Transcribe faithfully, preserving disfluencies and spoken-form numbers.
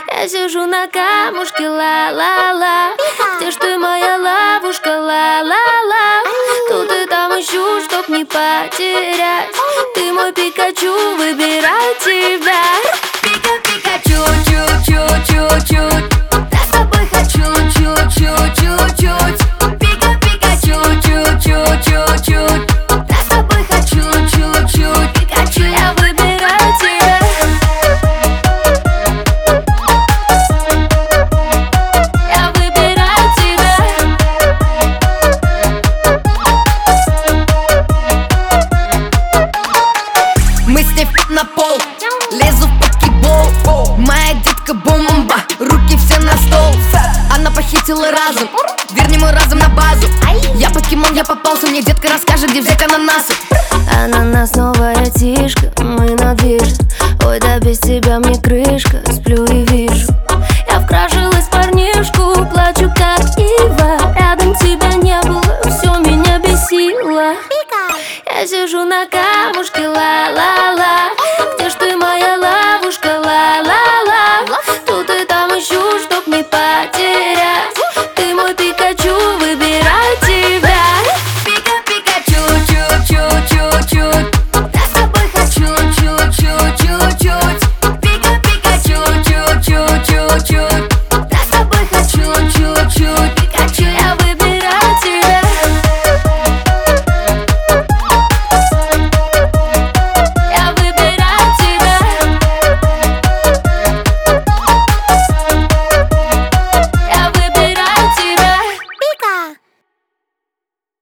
Я сижу на камушке, ла-ла-ла. Где ж ты, моя ловушка, ла-ла-ла. Тут и там ищу, чтоб не потерять. Ты мой Пикачу, выбирай тебя. Пика-пикачу, чу-чу-чу-чуть. Я с тобой хочу, чу-чу-чу-чуть. Пика-пикачу, чу-чу-чу-чуть. Я с тобой хочу, чу-чуть. Пикачу, я выбираю тебя. Я выбираю тебя. Мы с ней на пол, лезу в покебол. Моя детка бомба, руки все на стол. Она похитила разум, верни мой разум на базу. Я покемон, я попался, мне детка расскажет, где взять ананасы. Ананас, новая тишка, мы на движ. Ой, да без тебя мне крышка. Сплю и